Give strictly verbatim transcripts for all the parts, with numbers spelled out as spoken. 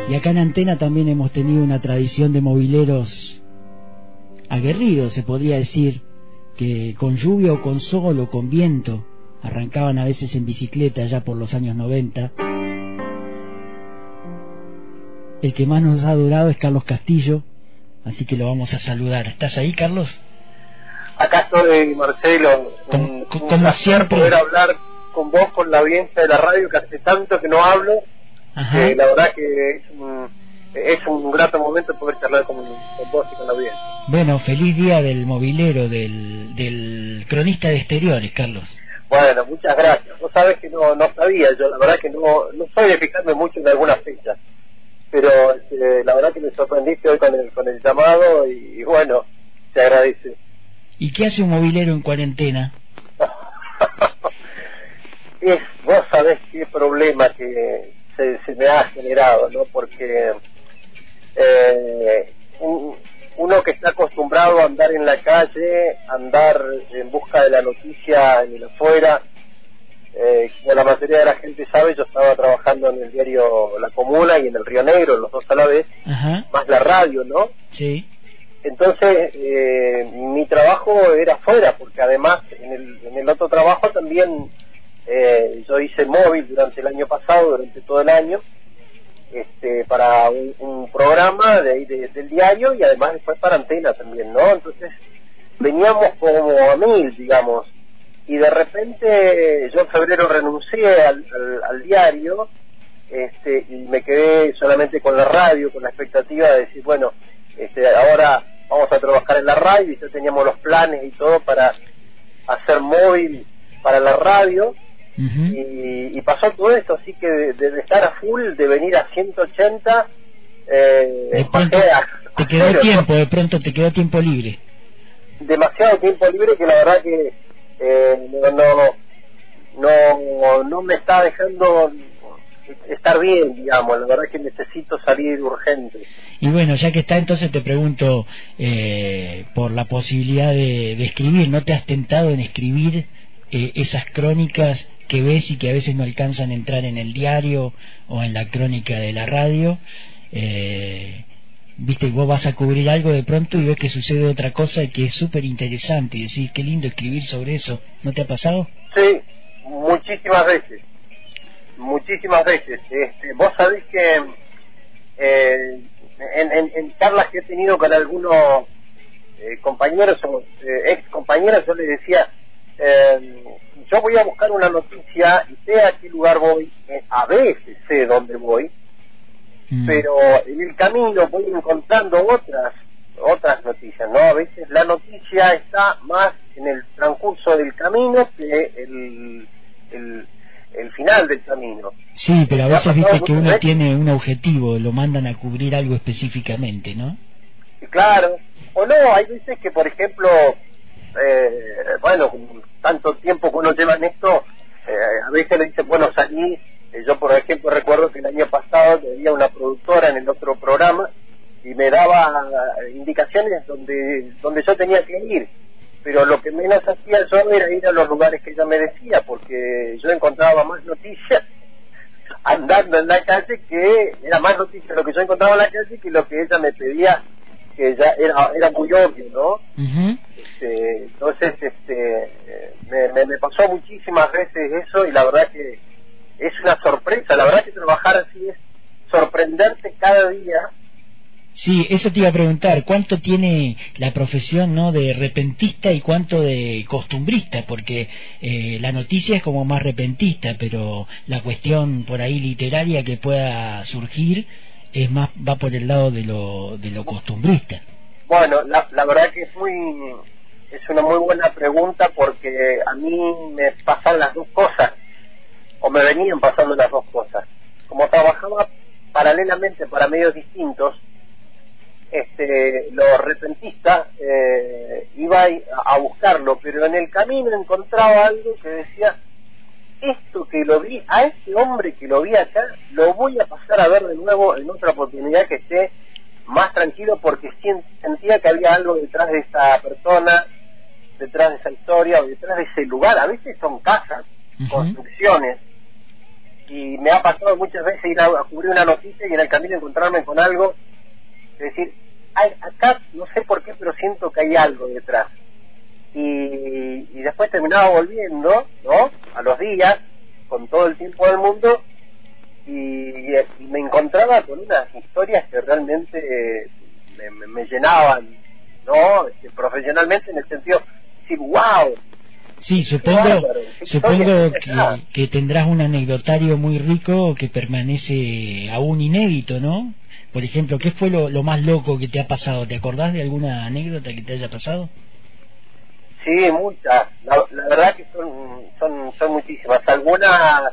Y acá en Antena también hemos tenido una tradición de mobileros aguerridos, se podría decir, que con lluvia o con sol o con viento arrancaban a veces en bicicleta ya por los años noventa. El que más nos ha durado es Carlos Castillo, así que lo vamos a saludar. ¿Estás ahí, Carlos? Acá estoy, Marcelo. Como, un, como un siempre, poder hablar con vos, con la audiencia de la radio, que hace tanto que no hablo. Ajá. Eh, la verdad que es un, es un grato momento poder charlar con, con vos y con la audiencia. Bueno, feliz día del mobilero, del, del cronista de exteriores, Carlos. Bueno, muchas gracias. Vos sabés que no, no sabía, yo la verdad que no, no soy de fijarme mucho en algunas fechas, pero este, la verdad que me sorprendiste hoy con el, con el llamado y, y bueno, se agradece. ¿Y qué hace un mobilero en cuarentena? Es, vos sabés qué problema que se, se me ha generado, ¿no? Porque eh, un, uno que está acostumbrado a andar en la calle, andar en busca de la noticia en el afuera, eh, como la mayoría de la gente sabe, yo estaba trabajando en el diario La Comuna y en el Río Negro, los dos a la vez. Ajá. Más la radio, ¿no? Sí. Entonces, eh, mi trabajo era afuera, porque además en el, en el otro trabajo también eh, yo hice móvil durante el año pasado, durante todo el año, este, para un, un programa de, de, del diario y además después para Antena también, ¿no? Entonces, veníamos como a mil, digamos, y de repente yo en febrero renuncié al, al, al diario, este, y me quedé solamente con la radio, con la expectativa de decir, bueno, este, ahora vamos a trabajar en la radio, y ya teníamos los planes y todo para hacer móvil para la radio. Uh-huh. y, y pasó todo esto, así que de, de estar a full, de venir a ciento ochenta, eh, de pronto a, te quedó cero, tiempo, ¿no? De pronto te quedó tiempo libre. Demasiado tiempo libre que la verdad que eh, no, no, no me está dejando estar bien, digamos. La verdad que necesito salir urgente. Y bueno, ya que está, entonces te pregunto eh, por la posibilidad de, de escribir. ¿No te has tentado en escribir eh, esas crónicas que ves y que a veces no alcanzan a entrar en el diario o en la crónica de la radio? Eh, viste, vos vas a cubrir algo de pronto y ves que sucede otra cosa y que es súper interesante y decís, qué lindo escribir sobre eso. ¿No te ha pasado? Sí, muchísimas veces. Muchísimas veces. Este, vos sabés que eh, en, en, en charlas que he tenido con algunos eh, compañeros o eh, ex compañeros, yo les decía, eh, yo voy a buscar una noticia y sé a qué lugar voy, eh, a veces sé dónde voy, mm. pero en el camino voy encontrando otras otras noticias, ¿no? A veces la noticia está más en el transcurso del camino que el, el, el final del camino. Sí, pero a veces viste que uno tiene un objetivo, lo mandan a cubrir algo específicamente, ¿no? Claro, o no, hay veces que, por ejemplo, eh, bueno, tanto tiempo que uno lleva en esto, eh, a veces le dicen, bueno, salí, eh, yo por ejemplo recuerdo que el año pasado tenía una productora en el otro programa y me daba indicaciones donde donde yo tenía que ir, pero lo que menos hacía yo era ir a los lugares que ella me decía, porque yo encontraba más noticias andando en la calle, que era más noticias lo que yo encontraba en la calle que lo que ella me pedía, que ya era, era muy obvio, ¿no? Uh-huh. Este, entonces este me, me, me pasó muchísimas veces eso, y la verdad que es una sorpresa. La verdad que trabajar así es sorprenderte cada día. Sí, eso te iba a preguntar, ¿cuánto tiene la profesión, no, de repentista y cuánto de costumbrista? Porque eh, la noticia es como más repentista, pero la cuestión por ahí literaria que pueda surgir es más, va por el lado de lo de lo costumbrista. Bueno, la, la verdad que es muy es una muy buena pregunta, porque a mí me pasan las dos cosas, o me venían pasando las dos cosas. Como trabajaba paralelamente para medios distintos, este lo repentista eh, iba a buscarlo, pero en el camino encontraba algo que decía, esto que lo vi, a este hombre que lo vi acá, lo voy a pasar a ver de nuevo en otra oportunidad que esté más tranquilo, porque sentía que había algo detrás de esa persona, detrás de esa historia, o detrás de ese lugar. A veces son casas, uh-huh. construcciones, y me ha pasado muchas veces ir a, a cubrir una noticia y en el camino encontrarme con algo, es decir, hay, acá no sé por qué, pero siento que hay algo detrás. Y, y después terminaba volviendo, ¿no? A los días, con todo el tiempo del mundo, y, y me encontraba con unas historias que realmente eh, me, me, me llenaban, ¿no? Este, profesionalmente, en el sentido de decir, wow. Sí, supongo, supongo que, que tendrás un anecdotario muy rico que permanece aún inédito, ¿no? Por ejemplo, ¿qué fue lo, lo más loco que te ha pasado? ¿Te acordás de alguna anécdota que te haya pasado? Sí, muchas. La, la verdad que son son son muchísimas. Algunas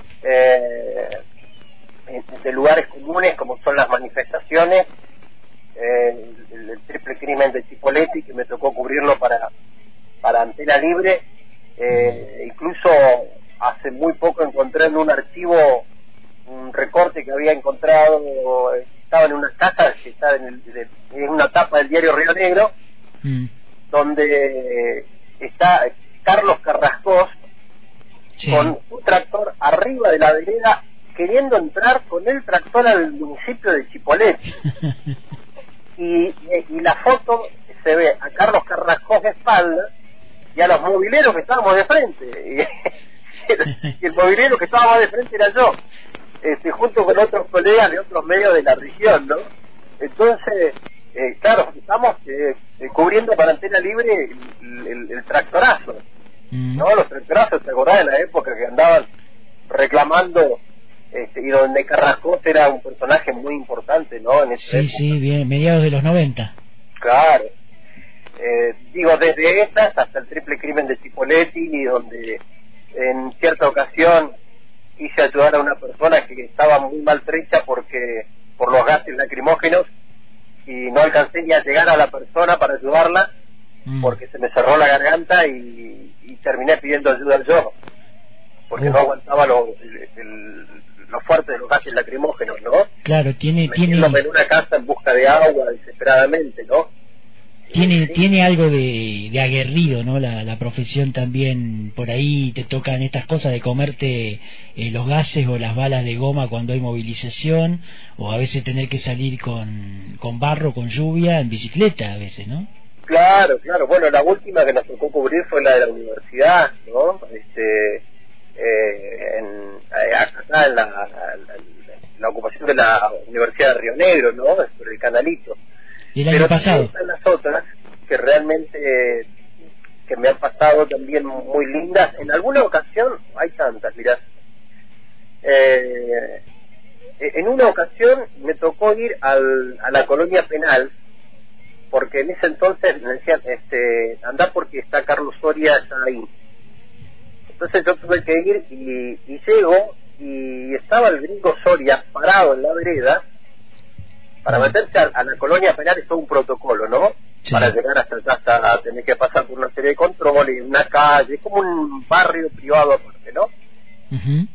eh, de lugares comunes, como son las manifestaciones, eh, el, el triple crimen de Chipoleti, que me tocó cubrirlo para para Antena Libre. Eh, incluso hace muy poco encontré en un archivo un recorte que había encontrado, estaba en una casa que está en, el, de, en una tapa del diario Río Negro, mm. donde está Carlos Carrascós, sí, con un tractor arriba de la vereda queriendo entrar con el tractor al municipio de Chipoleti. y, y la foto se ve a Carlos Carrascós de espalda y a los mobileros que estábamos de frente, y el, y el mobilero que estaba más de frente era yo, este, junto con otros colegas de otros medios de la región, ¿no? Entonces, eh, claro, estamos eh, eh, cubriendo para Antena Libre el, el, el tractorazo, mm. ¿no? Los tractorazos, ¿te acordás de la época que andaban reclamando, este, y donde Carrascós era un personaje muy importante, ¿no? En esa sí, época. Sí, bien, mediados de los noventa. Claro. Eh, digo, desde estas hasta el triple crimen de Chipoleti, donde en cierta ocasión quise ayudar a una persona que estaba muy maltrecha porque por los gases lacrimógenos, y no alcancé ni a llegar a la persona para ayudarla, mm. porque se me cerró la garganta y, y terminé pidiendo ayuda yo, porque uh. no aguantaba lo, el, el, lo fuerte de los gases lacrimógenos, ¿no? Claro, tiene... tiene en una casa en busca de agua desesperadamente, ¿no? Tiene, sí. tiene algo de, de aguerrido, ¿no? La, la profesión también, por ahí te tocan estas cosas de comerte eh, los gases o las balas de goma cuando hay movilización, o a veces tener que salir con, con barro, con lluvia, en bicicleta a veces, ¿no? Claro, claro. Bueno, la última que nos tocó cubrir fue la de la universidad, ¿no? Este, eh, en, acá en la, la, la ocupación de la Universidad de Río Negro, ¿no? Por el canalito. ¿Y el año Pero pasado? están las otras que realmente que me han pasado también muy lindas. En alguna ocasión, hay tantas, mirá. Eh, en una ocasión me tocó ir al, a la colonia penal, porque en ese entonces me decían, este, andá porque está Carlos Soria, está ahí. Entonces yo tuve que ir y, y llego y estaba el gringo Soria parado en la vereda. Para meterse a, a la colonia penal es todo un protocolo, ¿no? Sí. Para llegar hasta allá, hasta tener que pasar por una serie de controles, una calle, es como un barrio privado aparte, ¿no? Uh-huh.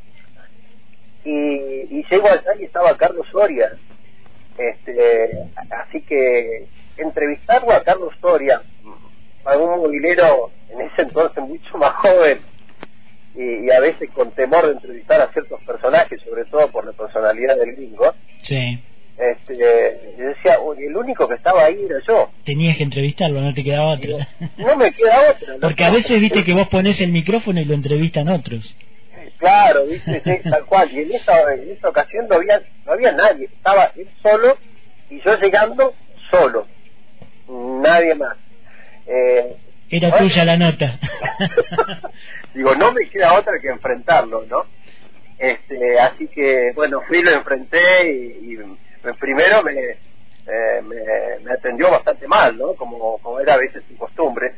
Y, y llego allá y estaba Carlos Soria. Este, así que entrevistarlo a Carlos Soria, a un movilero en ese entonces mucho más joven, y, y a veces con temor de entrevistar a ciertos personajes, sobre todo por la personalidad del gringo. Sí. Este, yo decía, oye, el único que estaba ahí era yo. Tenías que entrevistarlo, no te quedaba otra. No, no me queda otra. Porque no, a veces viste que vos ponés el micrófono y lo entrevistan otros. Claro, viste, sí, tal cual. Y en esa, en esa ocasión no había, no había nadie. Estaba él solo y yo llegando solo. Nadie más. Eh, Era ¿no? tuya la nota. Digo, no me queda otra que enfrentarlo, ¿no? Este, así que, bueno, fui, lo enfrenté y... y primero me, eh, me, me atendió bastante mal, ¿no? Como, como era a veces su costumbre.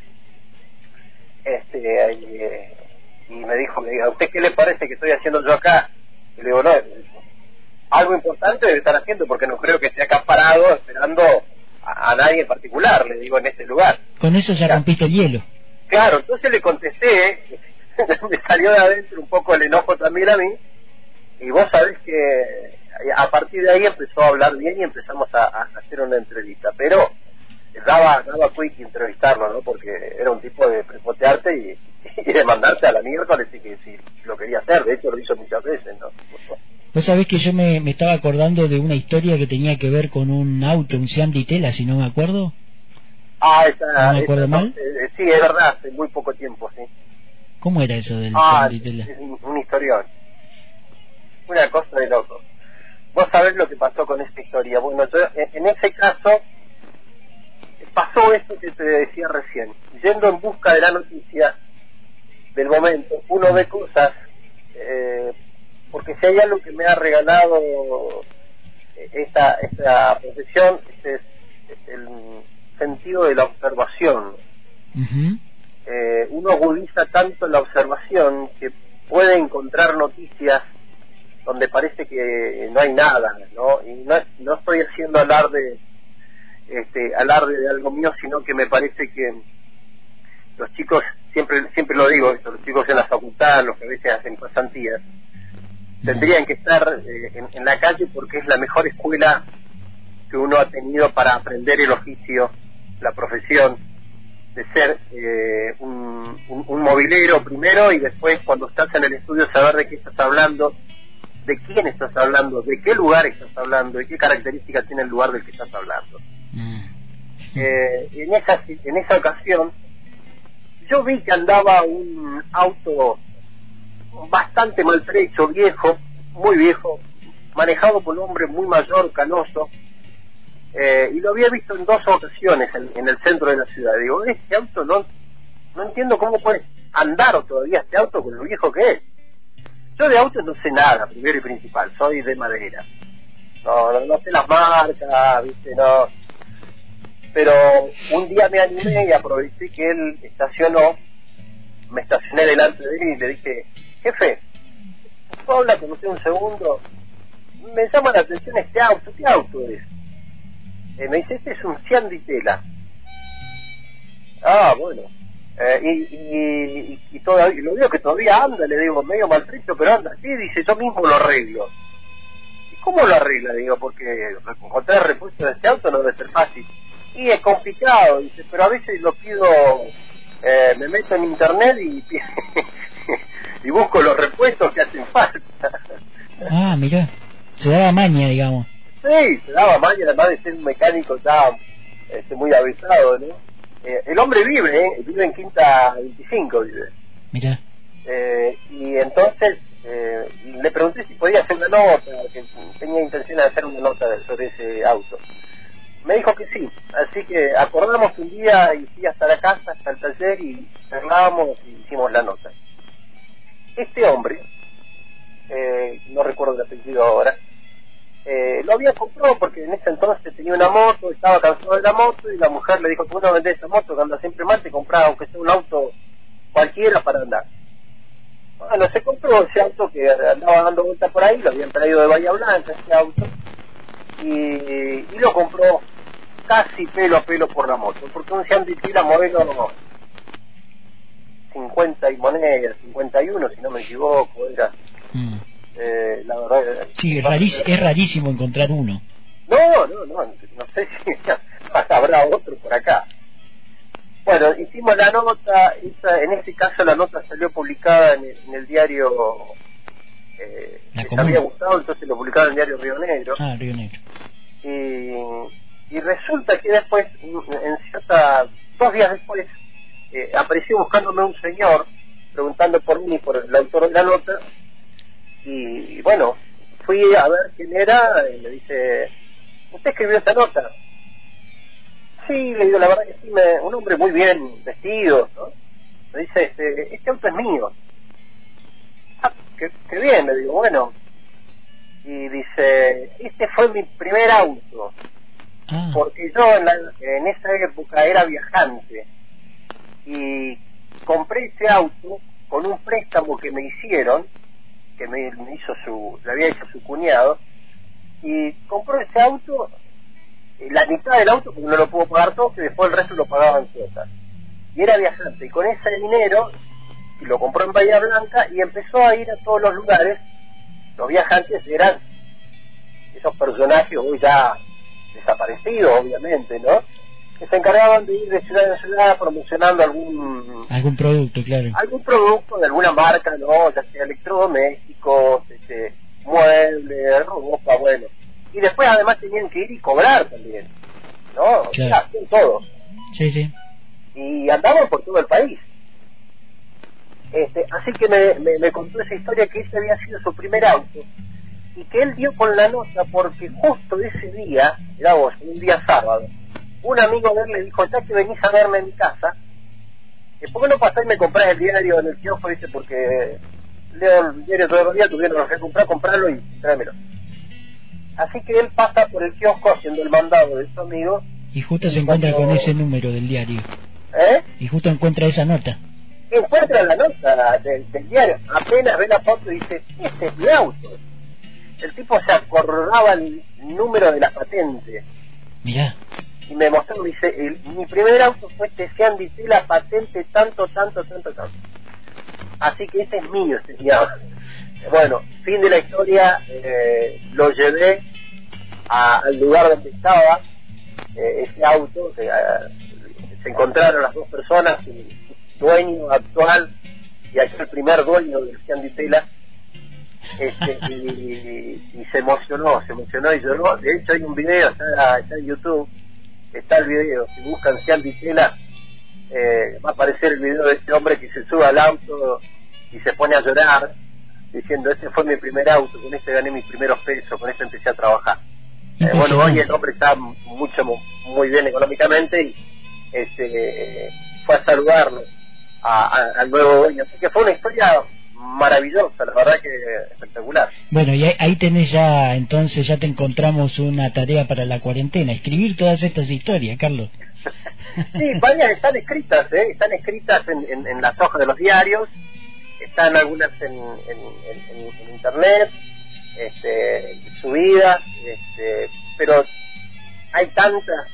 Este, y, y me dijo, me dijo, ¿a usted qué le parece que estoy haciendo yo acá? Y le digo, no, algo importante debe estar haciendo porque no creo que esté acá parado esperando a, a nadie en particular, le digo, en este lugar. Con eso ya rompiste el hielo. Claro, entonces le contesté, me salió de adentro un poco el enojo también a mí, y vos sabés que a partir de ahí empezó a hablar bien y empezamos a, a hacer una entrevista, pero daba daba quick entrevistarlo, ¿no? Porque era un tipo de prepotearte y, y de mandarse a la miércoles y que si lo quería hacer, de hecho lo hizo muchas veces, ¿no? Vos sabés que yo me, me estaba acordando de una historia que tenía que ver con un auto, un Seat Ditela, si no me acuerdo. Ah, esa, ¿No me acuerdo esa, mal? Eh, sí, es verdad, hace muy poco tiempo, sí. ¿Cómo era eso del Ah, Seat Ditela? es un, un historión. Una cosa de loco. Vos sabés lo que pasó con esta historia. Bueno, yo, en, en ese caso, pasó esto que te decía recién. Yendo en busca de la noticia del momento, uno ve cosas, eh, porque si hay algo que me ha regalado esta, esta profesión, este es el sentido de la observación. Uh-huh. Eh, uno agudiza tanto la observación que puede encontrar noticias donde parece que no hay nada, ¿no? Y no, no estoy haciendo alarde, este, alarde de algo mío, sino que me parece que los chicos, siempre siempre lo digo, los chicos en la facultad, los que a veces hacen pasantías, tendrían que estar eh, en, en la calle porque es la mejor escuela que uno ha tenido para aprender el oficio, la profesión, de ser eh, un, un, un movilero primero y después cuando estás en el estudio saber de qué estás hablando, de quién estás hablando, de qué lugar estás hablando, de qué características tiene el lugar del que estás hablando. Mm. Eh, en, esa, en esa ocasión yo vi que andaba un auto bastante maltrecho, viejo, muy viejo, manejado por un hombre muy mayor, canoso, eh, y lo había visto en dos ocasiones en, en el centro de la ciudad. Digo, este auto no, no entiendo cómo puede andar todavía este auto con lo viejo que es. Yo de autos no sé nada, primero y principal, soy de madera. No, no, no sé las marcas, viste, no. Pero un día me animé y aproveché que él estacionó, me estacioné delante de él y le dije, jefe, ¿puedo hablar con usted un segundo? Me llama la atención este auto, ¿qué auto es? Eh, me dice, este es un Seat Ditela. Ah, bueno. Eh, y, y, y, y todavía, lo veo que todavía anda, le digo, medio maltrecho, pero anda. Sí, dice, yo mismo lo arreglo. ¿Y cómo lo arregla? Digo, porque encontrar repuesto de este auto no debe ser fácil. Y es complicado, dice, pero a veces lo pido, eh, me meto en internet y y busco los repuestos que hacen falta. Ah, mirá, se daba maña, digamos. Sí, se daba maña, además de ser un mecánico ya este, muy avisado, ¿no? Eh, el hombre vive, ¿eh? Vive en Quinta veinticinco, vive. Mirá. Eh, y entonces eh, le pregunté si podía hacer una nota, que tenía intención de hacer una nota sobre ese auto. Me dijo que sí, así que acordamos un día y fui hasta la casa, hasta el taller y cerramos y hicimos la nota. Este hombre, eh, no recuerdo el apellido ahora, eh, lo había comprado porque en ese entonces tenía una moto, estaba cansado de la moto y la mujer le dijo, tú no vendés esa moto que anda siempre mal, te compraba aunque sea un auto cualquiera para andar. Bueno, se compró ese auto que andaba dando vueltas por ahí, lo habían traído de Bahía Blanca ese auto, y, y lo compró casi pelo a pelo por la moto, porque un Seat Ditela modelo cincuenta y monedas, cincuenta y uno si no me equivoco, era... Mm. Eh, la verdad, sí, es, rarísimo, es rarísimo encontrar uno. No, no, no, no sé si habrá otro por acá. Bueno, hicimos la nota, esa, en este caso la nota salió publicada en el, en el diario, eh, que había gustado, entonces lo publicaron en el diario Río Negro. Ah, Río Negro. Y, y resulta que después, en cierta, dos días después, eh, apareció buscándome un señor, preguntando por mí, por el autor de la nota. Y bueno, fui a ver quién era y me dice, ¿usted escribió esta nota? Sí, le digo, la verdad que sí, me, un hombre muy bien vestido, ¿no? Me dice, este, este auto es mío. Ah, qué, qué bien, le digo, bueno. Y dice, este fue mi primer auto, ah. porque yo en, la, en esa época era viajante y compré ese auto con un préstamo que me hicieron, que me, me hizo su, le había hecho su cuñado, y compró ese auto, la mitad del auto porque no lo pudo pagar todo, que después el resto lo pagaba en cuotas. Y era viajante, y con ese dinero lo compró en Bahía Blanca y empezó a ir a todos los lugares. Los viajantes eran esos personajes hoy ya desaparecidos, obviamente, ¿no? que se encargaban de ir de ciudad en ciudad promocionando algún algún producto, claro, algún producto de alguna marca, no, ya sea electrodomésticos, este, muebles, ropa, bueno, y después además tenían que ir y cobrar también, no, claro. hacían todo, sí, sí, y andaban por todo el país. Este, así que me, me, me contó esa historia, que ese había sido su primer auto y que él dio con la nota porque justo ese día, mirá vos, un día sábado, un amigo de él le dijo, ya que venís a verme en mi casa, ¿por qué no pasás y me comprás el diario en el kiosco? Dice, porque leo el diario todos los días, tuvieron que comprar, comprarlo y tráemelo. Así que él pasa por el kiosco haciendo el mandado de su amigo. Y justo se encuentra cuando... con ese número del diario. ¿Eh? Y justo encuentra esa nota. Encuentra la nota del, del diario, apenas ve la foto y dice, este es mi auto. El tipo se acordaba el número de la patente. Mirá. Y me mostró, dice, el, mi primer auto fue este Sean Ditela, patente tanto, tanto, tanto, tanto. Así que este es mío, este es mi auto. Bueno, fin de la historia, eh, lo llevé a, al lugar donde estaba eh, ese auto, que, eh, se encontraron las dos personas, el dueño actual y aquel el primer dueño del Sean Ditela, este, y, y se emocionó, se emocionó y lloró. De hecho hay un video, está, está en YouTube, está el video, si buscan Sean Ditela, eh, va a aparecer el video de este hombre que se sube al auto y se pone a llorar, diciendo, este fue mi primer auto, con este gané mis primeros pesos, con este empecé a trabajar. Eh, bueno, hoy el hombre está mucho, muy bien económicamente y este, fue a saludarlo a, a, al nuevo dueño. Así que fue una historia maravillosa, la verdad que espectacular. Bueno, y ahí, ahí tenés ya, entonces ya te encontramos una tarea para la cuarentena, escribir todas estas historias, Carlos. Sí, varias están escritas, ¿eh? Están escritas en, en, en las hojas de los diarios, están algunas en, en, en, en internet, este, subidas, este, pero hay tantas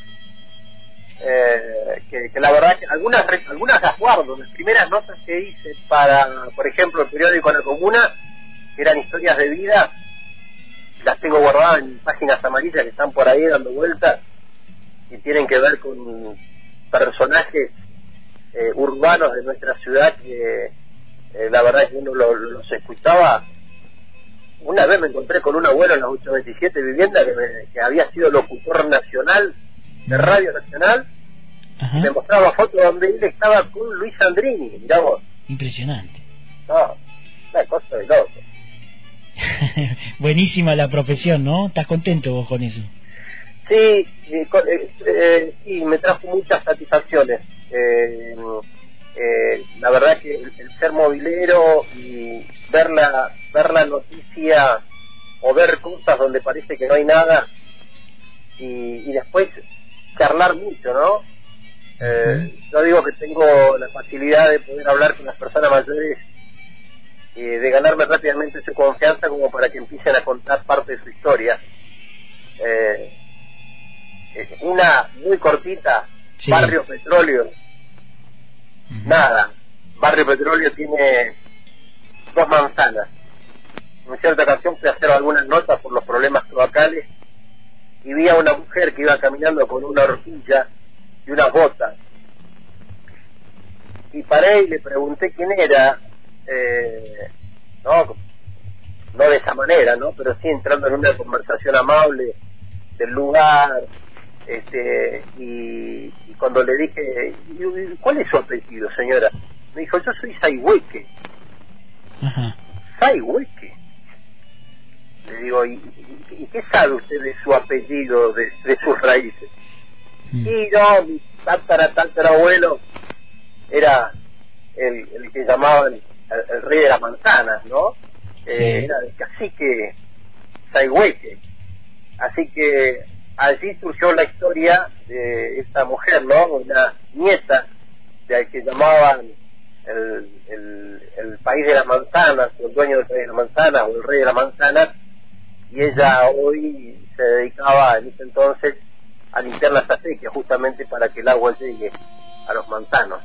eh, que, que la verdad que algunas algunas las guardo. Las primeras notas que hice para, por ejemplo, el periódico La Comuna, que eran historias de vida, las tengo guardadas en páginas amarillas que están por ahí dando vueltas y tienen que ver con personajes eh, urbanos de nuestra ciudad que eh, la verdad que uno lo, los escuchaba. Una vez me encontré con un abuelo en la ocho veintisiete Vivienda que, me, que había sido locutor nacional de Radio Nacional. Ajá. Y me mostraba fotos donde él estaba con Luis Andrini, mirá vos. Impresionante. No, una cosa de loco. Buenísima la profesión, ¿no? ¿Estás contento vos con eso? Sí, eh, eh, eh, sí, me trajo muchas satisfacciones. Eh, eh, la verdad que el, el ser movilero y ver la, ver la noticia o ver cosas donde parece que no hay nada y, y después charlar mucho, ¿no? Eh, uh-huh. Yo digo que tengo la facilidad de poder hablar con las personas mayores y de ganarme rápidamente su confianza como para que empiecen a contar parte de su historia. Eh, una muy cortita, sí. Barrio Petróleo. Uh-huh. Nada, Barrio Petróleo tiene dos manzanas. En cierta ocasión fui a hacer algunas notas por los problemas cloacales y vi a una mujer que iba caminando con una horquilla y unas botas. Y paré y le pregunté quién era, eh, no, no de esa manera, ¿no? Pero sí entrando en una conversación amable del lugar, este, y, y cuando le dije, ¿cuál es su apellido, señora? Me dijo, yo soy Sayhueque. Ajá. Sayhueque. Le digo, ¿y, y, ¿y qué sabe usted de su apellido, de, de sus raíces? Mm. Y yo, mi tátara, tatarabuelo era el, el que llamaban el, el rey de las manzanas, ¿no? Sí. Eh, era el cacique Sayhueque. Así que allí surgió la historia de esta mujer, ¿no? Una nieta de que llamaban el, el, el país de las manzanas, o el dueño del país de las manzanas, o el rey de las manzanas, y ella hoy se dedicaba en ese entonces a limpiar las acequias, justamente para que el agua llegue a los manzanos.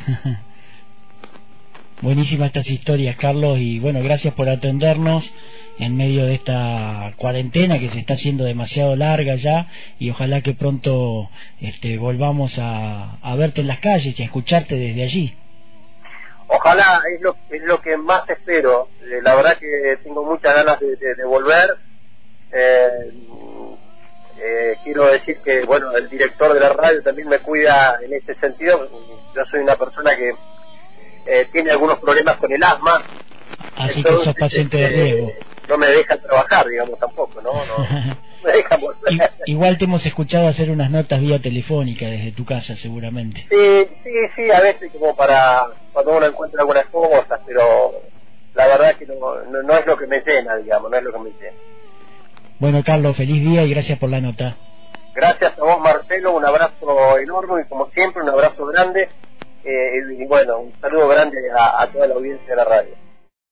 Buenísimas estas historias, Carlos, y bueno, gracias por atendernos en medio de esta cuarentena que se está haciendo demasiado larga ya, y ojalá que pronto este, volvamos a, a verte en las calles y a escucharte desde allí. Ojalá, es lo, es lo que más espero. Eh, la verdad que tengo muchas ganas de, de, de volver. Eh, eh, quiero decir que, bueno, el director de la radio también me cuida en este sentido. Yo soy una persona que eh, tiene algunos problemas con el asma. Así Entonces, que sos paciente de riesgo. Eh, no me dejan trabajar, digamos, tampoco, ¿no? no, no me dejan volver. Igual te hemos escuchado hacer unas notas vía telefónica desde tu casa, seguramente. Sí, sí, sí, a veces como para cuando uno encuentra algunas cosas, pero la verdad que no, no, no es lo que me llena, digamos, no es lo que me llena. Bueno, Carlos, feliz día y gracias por la nota. Gracias a vos, Marcelo, un abrazo enorme y como siempre un abrazo grande, eh, y bueno, un saludo grande a, a toda la audiencia de la radio.